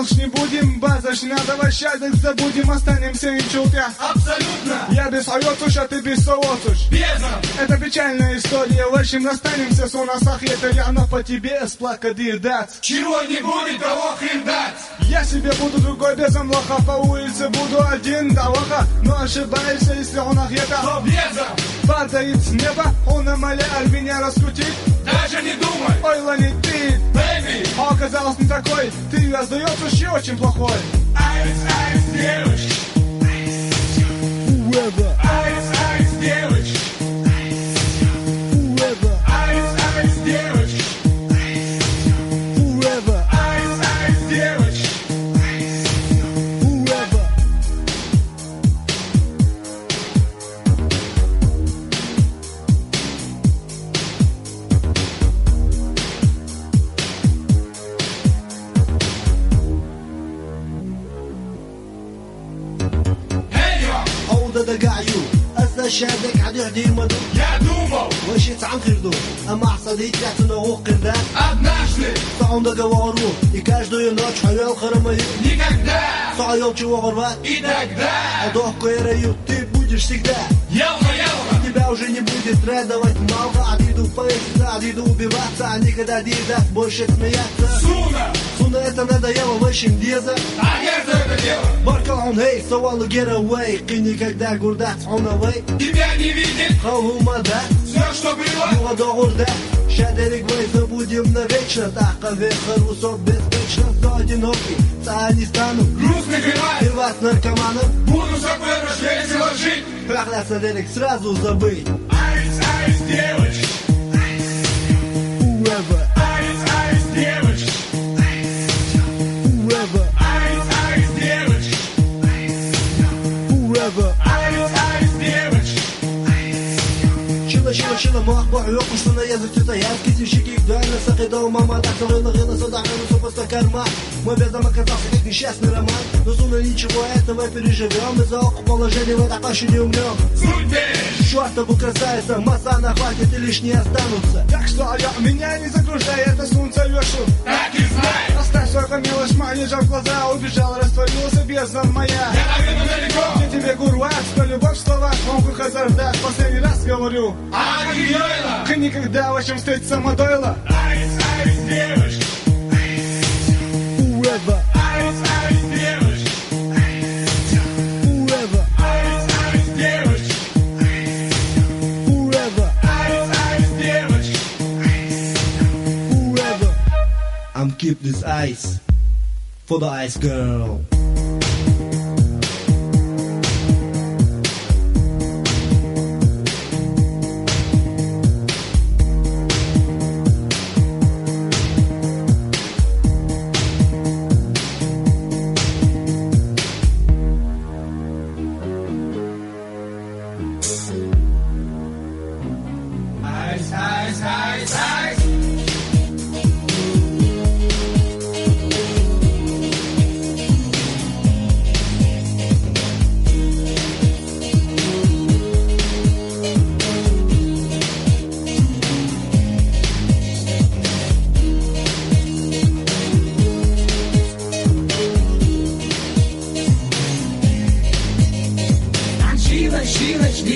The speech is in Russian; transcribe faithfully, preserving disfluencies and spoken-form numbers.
Молчь не будем, базаш, не надо вощать, так забудем, останемся и чултя. Абсолютно. Я без ойоцуш, а ты без сооцуш. Безом. Это печальная история, в общем расстанемся с унасах, это явно по тебе, сплакади дать. Чего не будет, того хрен дать. Я себе буду другой безом лоха, по улице буду один до лоха, но ошибаешься, если он ахета. То безом. Падает с неба, он амаляр меня раскрутит. Даже не думай. Ой, ланитит, Бэйби. а оказалось не такой, ты раздается еще очень плохой. Айс, айс, девочка. Whoever, Айс, айс, девочка. whoever, Айс, айс, девочка. whoever, Айс, айс, девочка. whoever. دقاعيو أسا شادك عدي عدي مدو Я думал, وشي تعم خيردو أما عصدي تحت نغو قردان однажды, تعم دقاوارو يكاجدو ينوش حيال خرمي никогда صعيال чего ворвать и тогда. Адох кайраю, ты будешь всегда Ялма, ялма. Тебя уже не будет радовать мало Адиду поезда, адиду убиваться А никогда не даст больше смеяться Суна. Суна это надоело в общем деза А я за это дело. Баркалон, эй, савалу get away Ты никогда гурдат on away Тебя не видит Халумада все, что было. Юга догурда Шадерик вей забудем навечно Таха вехар усоб беспечно Кто одинокий, та не стану Грустный гривай. Перват наркоманом Буду собой весело жить. Прохляться Дерек сразу забыть Айс, айс, девочка. Whoever, Айс, айс, девочка. whoever, Айс, айс, девочка. whoever. Айс, айс, девочка. Чила, чила, чила, мах, бах, ёку, что на язык китаянский Тищики вдально сахидал, мама так рынок, рынок, сюда, рынок, все просто карма Мой бездом оказался как несчастный роман Но суно ничего этого переживем Из-за оку положения в этой паще не умрем Суть бежь. Чёртову красавица, масса нахватит и лишние останутся Так что я, меня не загружай, это солнце вешу. Так и знай. Оставь свою мелочь, манежа в глаза, убежал, растворился бездна моя. Я наверное далеко. Я тебе гурват, что любовь в словах, могу хазардать, последний раз говорю. А Гиойла. Ты никогда в общем встретиться Мадойла. Айс, айс, девочка. Whoever, Айс, айс, девочка. whoever, Айс, айс, девочка. whoever, Айс, айс, девочка. whoever. I'm keep this ice For the ice girl Айс, айс, айс, айс. Ночи, ночи, ночи,